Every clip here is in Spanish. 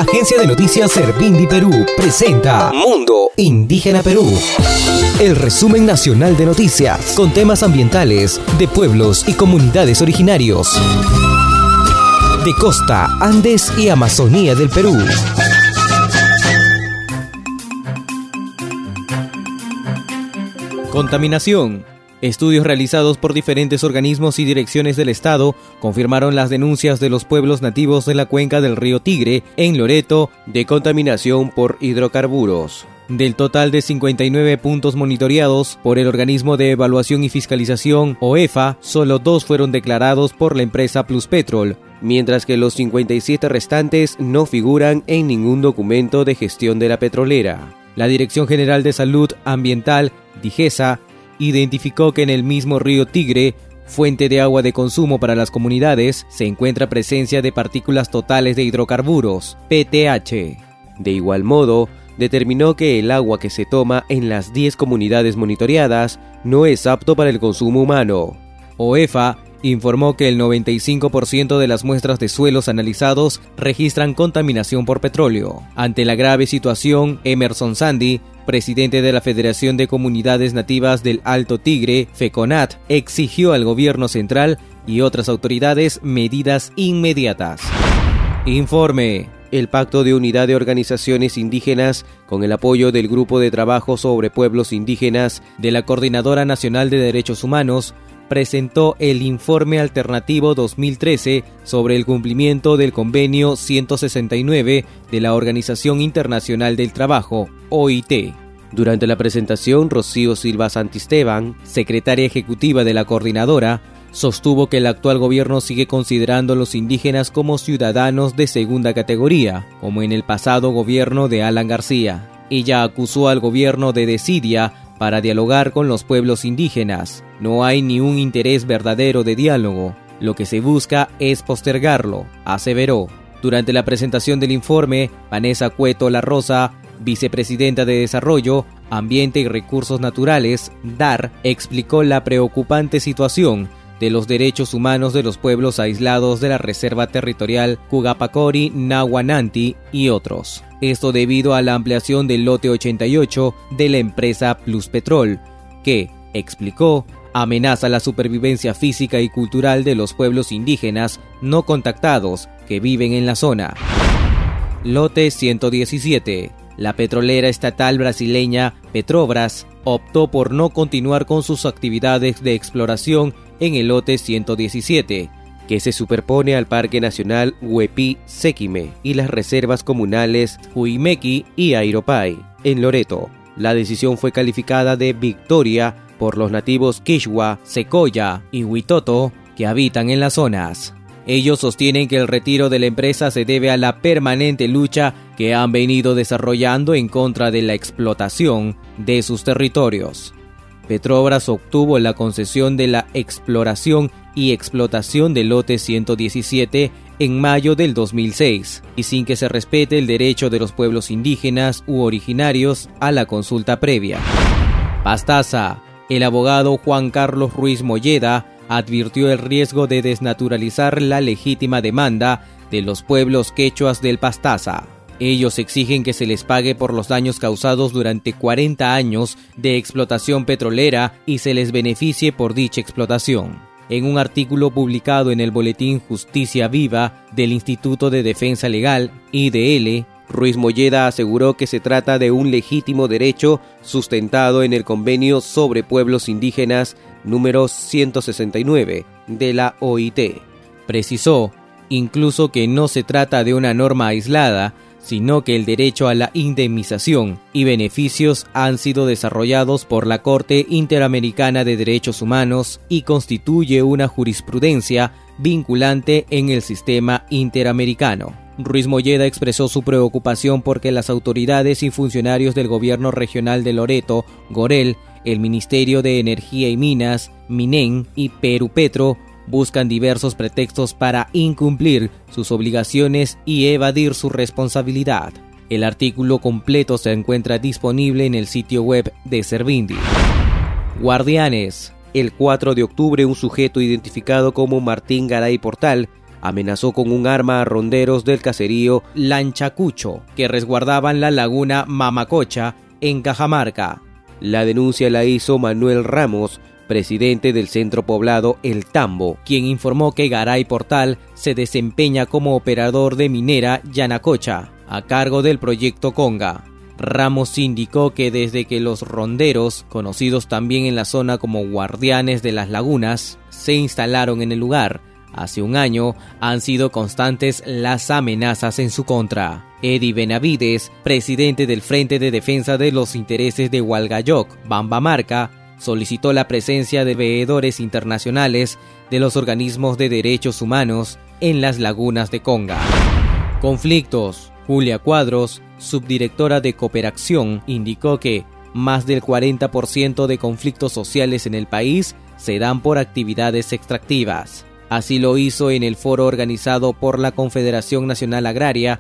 Agencia de Noticias Servindi Perú presenta Mundo Indígena Perú. El resumen nacional de noticias con temas ambientales de pueblos y comunidades originarios de costa, Andes y Amazonía del Perú. Contaminación. Estudios realizados por diferentes organismos y direcciones del Estado confirmaron las denuncias de los pueblos nativos de la cuenca del río Tigre, en Loreto, de contaminación por hidrocarburos. Del total de 59 puntos monitoreados por el Organismo de Evaluación y Fiscalización, OEFA, solo 2 fueron declarados por la empresa Pluspetrol, mientras que los 57 restantes no figuran en ningún documento de gestión de la petrolera. La Dirección General de Salud Ambiental, DIGESA, identificó que en el mismo río Tigre, fuente de agua de consumo para las comunidades, se encuentra presencia de partículas totales de hidrocarburos, PTH. De igual modo, determinó que el agua que se toma en las 10 comunidades monitoreadas no es apto para el consumo humano. OEFA informó que el 95% de las muestras de suelos analizados registran contaminación por petróleo. Ante la grave situación, Emerson Sandy, presidente de la Federación de Comunidades Nativas del Alto Tigre, FECONAT, exigió al gobierno central y otras autoridades medidas inmediatas. Informe. El Pacto de Unidad de Organizaciones Indígenas, con el apoyo del Grupo de Trabajo sobre Pueblos Indígenas de la Coordinadora Nacional de Derechos Humanos, presentó el Informe Alternativo 2013 sobre el cumplimiento del Convenio 169 de la Organización Internacional del Trabajo, OIT. Durante la presentación, Rocío Silva Santisteban, secretaria ejecutiva de la coordinadora, sostuvo que el actual gobierno sigue considerando a los indígenas como ciudadanos de segunda categoría, como en el pasado gobierno de Alan García. Ella acusó al gobierno de desidia para dialogar con los pueblos indígenas. No hay ni un interés verdadero de diálogo. Lo que se busca es postergarlo, aseveró. Durante la presentación del informe, Vanessa Cueto La Rosa, vicepresidenta de Desarrollo, Ambiente y Recursos Naturales, DAR, explicó la preocupante situación de los derechos humanos de los pueblos aislados de la Reserva Territorial Cugapacori, Nahuananti y otros. Esto debido a la ampliación del lote 88 de la empresa Pluspetrol, que, explicó, amenaza la supervivencia física y cultural de los pueblos indígenas no contactados que viven en la zona. Lote 117. La petrolera estatal brasileña Petrobras optó por no continuar con sus actividades de exploración en el lote 117, que se superpone al Parque Nacional Huepi-Séquime y las reservas comunales Huimequi y Airopay, en Loreto. La decisión fue calificada de victoria por los nativos Quichua, Secoya y Huitoto que habitan en las zonas. Ellos sostienen que el retiro de la empresa se debe a la permanente lucha que han venido desarrollando en contra de la explotación de sus territorios. Petrobras obtuvo la concesión de la exploración y explotación del lote 117 en mayo del 2006, y sin que se respete el derecho de los pueblos indígenas u originarios a la consulta previa. Pastaza. El abogado Juan Carlos Ruiz Molleda advirtió el riesgo de desnaturalizar la legítima demanda de los pueblos quechuas del Pastaza. Ellos exigen que se les pague por los daños causados durante 40 años de explotación petrolera y se les beneficie por dicha explotación. En un artículo publicado en el boletín Justicia Viva del Instituto de Defensa Legal, IDL, Ruiz Molleda aseguró que se trata de un legítimo derecho sustentado en el Convenio sobre Pueblos Indígenas número 169 de la OIT. Precisó, incluso, que no se trata de una norma aislada, sino que el derecho a la indemnización y beneficios han sido desarrollados por la Corte Interamericana de Derechos Humanos y constituye una jurisprudencia vinculante en el sistema interamericano. Ruiz Molleda expresó su preocupación porque las autoridades y funcionarios del gobierno regional de Loreto, Gorel, el Ministerio de Energía y Minas, MINEN y Perupetro buscan diversos pretextos para incumplir sus obligaciones y evadir su responsabilidad. El artículo completo se encuentra disponible en el sitio web de Servindi. Guardianes. El 4 de octubre, un sujeto identificado como Martín Garay Portal amenazó con un arma a ronderos del caserío Lanchacucho, que resguardaban la laguna Mamacocha en Cajamarca. La denuncia la hizo Manuel Ramos, presidente del centro poblado El Tambo, quien informó que Garay Portal se desempeña como operador de minera Yanacocha, a cargo del proyecto Conga. Ramos indicó que desde que los ronderos, conocidos también en la zona como guardianes de las lagunas, se instalaron en el lugar, hace un año han sido constantes las amenazas en su contra. Eddie Benavides, presidente del Frente de Defensa de los Intereses de Hualgayoc, Bambamarca, solicitó la presencia de veedores internacionales de los organismos de derechos humanos en las lagunas de Conga. Conflictos. Julia Cuadros, subdirectora de Cooperación, indicó que más del 40% de conflictos sociales en el país se dan por actividades extractivas. Así lo hizo en el foro organizado por la Confederación Nacional Agraria,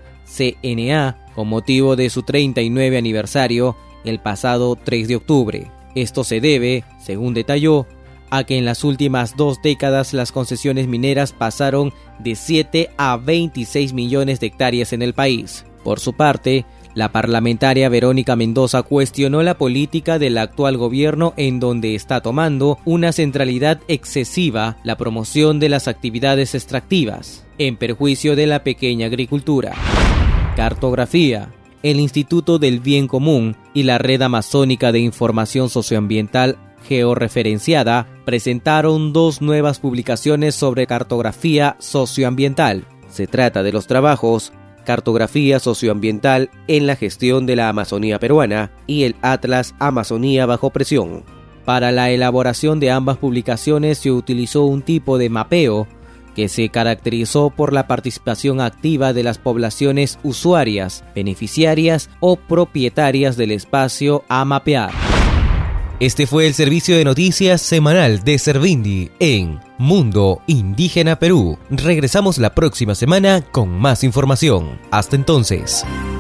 CNA, con motivo de su 39 aniversario, el pasado 3 de octubre. Esto se debe, según detalló, a que en las últimas 2 décadas las concesiones mineras pasaron de 7 a 26 millones de hectáreas en el país. Por su parte, la parlamentaria Verónica Mendoza cuestionó la política del actual gobierno en donde está tomando una centralidad excesiva la promoción de las actividades extractivas, en perjuicio de la pequeña agricultura. Cartografía. El Instituto del Bien Común y la Red Amazónica de Información Socioambiental Georreferenciada presentaron 2 nuevas publicaciones sobre cartografía socioambiental. Se trata de los trabajos Cartografía socioambiental en la gestión de la Amazonía peruana y el Atlas Amazonía bajo presión. Para la elaboración de ambas publicaciones se utilizó un tipo de mapeo que se caracterizó por la participación activa de las poblaciones usuarias, beneficiarias o propietarias del espacio a mapear. Este fue el servicio de noticias semanal de Servindi en Mundo Indígena Perú. Regresamos la próxima semana con más información. Hasta entonces.